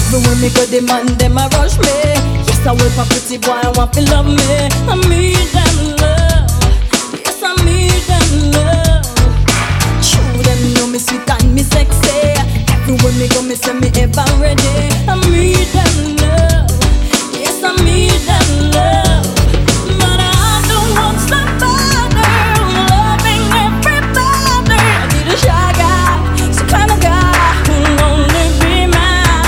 Everywhere me go, the man them a rush me. Yes, I wait for pretty boy, I want to love me. I need them love. Yes, I need them love. True, them know me sweet and me sexy. Everywhere me go, me say me ever ready. I need them.